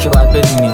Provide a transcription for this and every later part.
که باید بدونی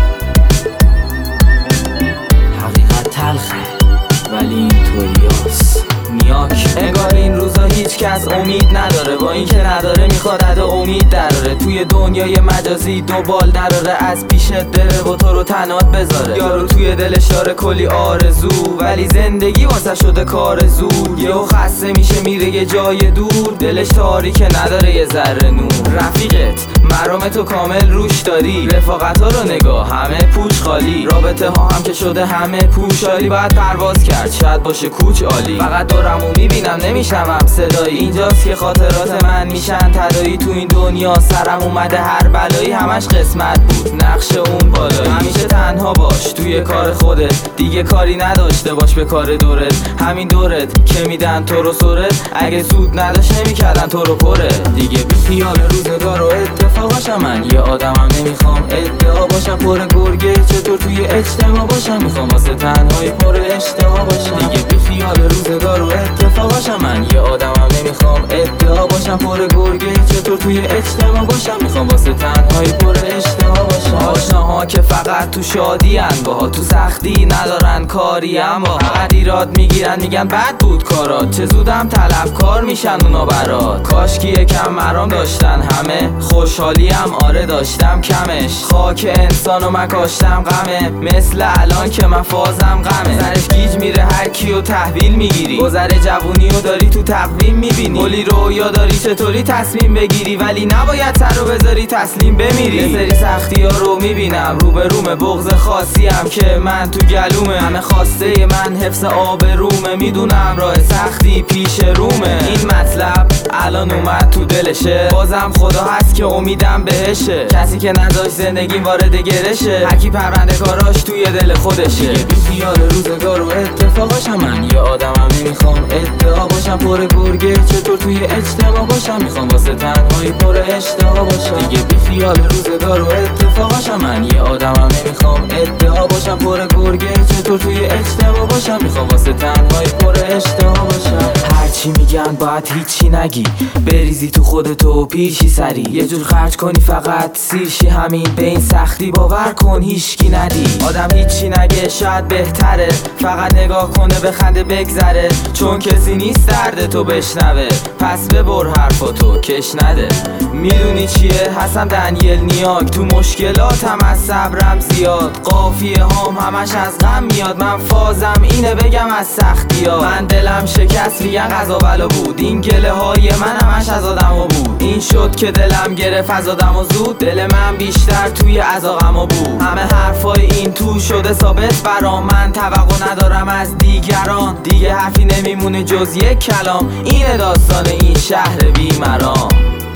حقیقت تلخه ولی اینطوریاست. نیاک انگار این روزا هیچ کس امید نداره، با این که نداره میخواد عده امید دراره. توی دنیای مجازی دو بال دراره، از پیشت بره و تو رو تنات بذاره. یارو توی دلش داره کلی آرزو، ولی زندگی واسه شده کار زور. یهو خسته میشه میره یه جای دور، دلش تاریکه نداره یه ذره نور. رفیقت مرام تو کامل روش داری، رفاقت ها رو نگاه همه پوش خالی. رابطه ها هم که شده همه پوشالی، باید پرواز کرد شاید باشه کوچ عالی. فقط دورمو میبینم نمیشنوم صدایی، اینجاست که خاطرات من میشن تدایی. تو این دنیا سرم اومده هر بلایی، همش قسمت بود نقش اون بالایی. همیشه تنها باش توی کار خودت، دیگه کاری نداشته باش به کار دورت. همین دورت که میدن تو رو سرت، اگه سود نداشت نمیکردن تو رو پره. دیگه بی خیال روزگار و اتفاقاشم، من یه آدمم نمیخوام ادعا باشم پر گرگه. چطور توی اجتماع باشم، میخوام واسه تنهایی پر اشتها باشم. دیگه بی خیال روزگار و اتفاقاشم، من یه آدمم نمیخوام ادعا باشم پر گرگه. چطور توی اجتماع باشم، میخوام واسه تنهایی پر اشتها باشم. آشناها که فقط تو شادی ان، باها تو سختی ندارن کاری، اما فقط ایراد میگیرن میگن بد بود کارات. چه زودم طلبکار میشن اونا برات. کاشکی یکم مرام داشتن همه، خوشحالیم آره داشتم کمش. خاک انسانو مکاشتم غمه، مثل الان که من فازم غمه. سرش گیج میره هر کیو تحویل میگیری، گذر جوونیو داری تو تقویم میبینی. کلی رویا داری چطوری تصمیم بگیری، ولی نباید سر رو بذاری تسلیم بمیری. یه سری سختی ها رو میبینم رو به رومه، بغض خاصی هم که من تو گلومه. همه خواسته من حفظ آب رومه، میدونم راه سختی پیش رومه. این مطلب الان اومد تو دلشه، بازم خدا هست که امیدم بهشه. کسی که نذاش زندگیم وارد گرشه، هرکی پرونده کاراش توی دل خودشه. بی خیال روزگار و اتفاقاشم، من یه آدمم نمیخوام ادعا باشم پر گرگه. چطور توی اجتماع باشم، میخوام واسه تنهایی پر اشتها باشم. دیگه بی خیال روزگار و اتفاقاشم، من یه آدمم نمیخوام ادعا باشم پر گرگه. چطور توی اجتماع باشم، میخوام واسه تنهایی پر اشتها باشم. هرچی میگن باید هیچی نگی، بریزی تو خودتو پیشی سری. یه جور خرج کنی فقط سیرشی، همین به این سختی باور کن هیچکی ندی. آدم هیچی نگه شاید بهتره، فقط نگاه کنه بخنده بگذره. چون کسی نیست درد تو بشنوه، پس ببر حرفاتو کش نده. میدونی چیه هستم دنیل نیاک، تو مشکلاتم از صبرم زیاد. قافیه هام همش از غم میاد، من فازم اینه بگم از سختی ها. من دلم شکست میگن قضا بلا بود، این گله های من همش از آدما بود. این شد که دلم گرفت از آدم و زود، دل من بیشتر توی عزاقما بود. همه حرفای این تو شده ثابت برام، من توقع ندارم از دیگران. دیگه حرفی نمیمونه جز یک کلام، اینه داستان این شهر بیمران.